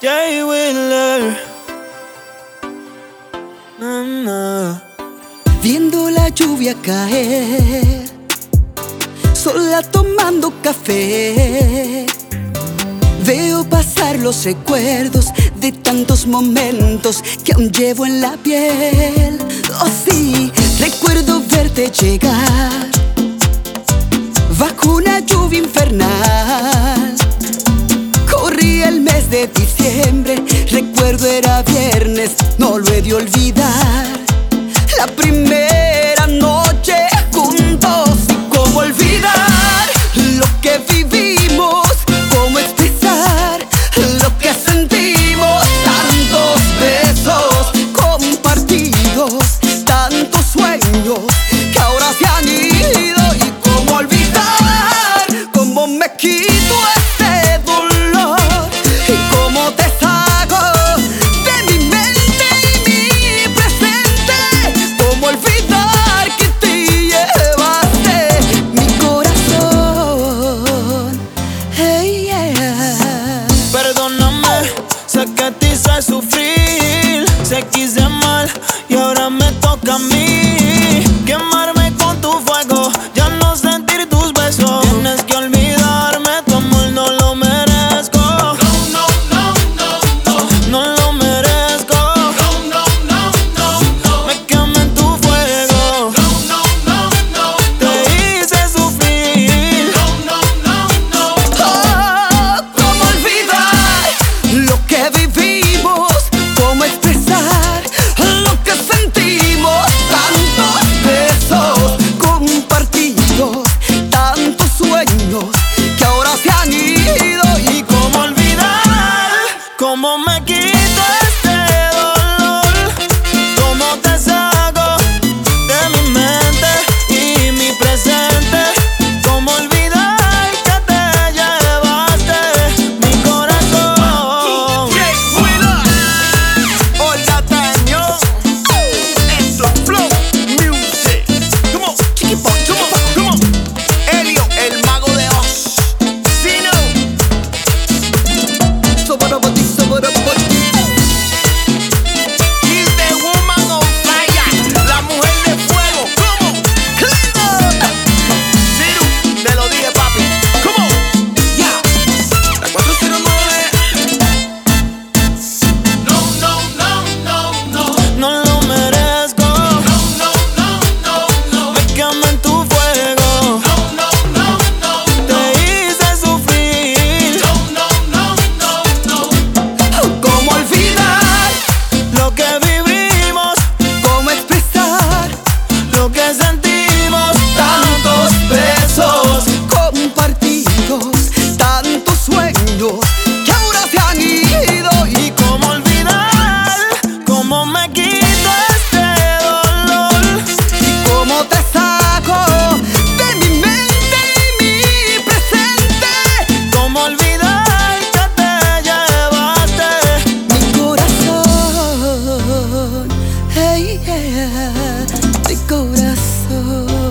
Jay Wheeler. Na. Viendo la lluvia caer, sola tomando café, veo pasar los recuerdos de tantos momentos que aún llevo en la piel. Oh sí, recuerdo verte llegar bajo una lluvia infernal. Corría el mes de diciembre, recuerdo era viernes, no lo he de olvidar. La primera noche juntos, y cómo olvidar lo que vivimos, cómo expresar lo que sentimos. Tantos besos compartidos, tantos sueños que ahora se han ido. Y cómo olvidar, cómo me quito este dolor y cómo te saco de mi mente y mi presente. Cómo olvidar que te llevaste mi corazón. Hey, yeah. Perdóname, sé que te hice sufrir, sé que hice mal y ahora me toca a mí quemarme con tu fuego, ya no sentir tus besos. Tienes que olvidarme, tu amor no lo merezco. No, no, no, no, no, no lo merezco. No, no, no, no, no, me quemé en tu fuego. No, no, no, no, te hice sufrir. No, no, no, no, Oh, cómo olvidar lo que vivimos, cómo expresar lo que sentimos. Tantos besos compartidos, tantos sueños que ahora se han ido. Y cómo olvidar, cómo me quito este dolor, cómo te saco de mi mente y mi presente. Cómo olvidar que te llevaste mi corazón. Jay Wheeler, Olga Tañón, esto es Flow Music. Come on, chiqui pop, come on. Elio, el mago de Oz. Sino, he's the woman on fire, la mujer de fuego. Come on, Sino, te lo dije, papi. Come on, yeah. La 409. No, no, no, no, no. No lo merezco. No, no, no, no, no. Me quemé en tu fuego. No, no, no, no, no. Te hice sufrir. No, no, no, no, no. cómo olvidar, Lo que vivimos, cómo expresar lo que sentimos. tantos besos compartidos, tantos sueños que ahora se han ido. Y Cómo olvidar, cómo me quito este dolor. y cómo te saco de mi mente y mi presente. Cómo olvidar que te llevaste. Mi corazón, hey, yeah, mi corazón.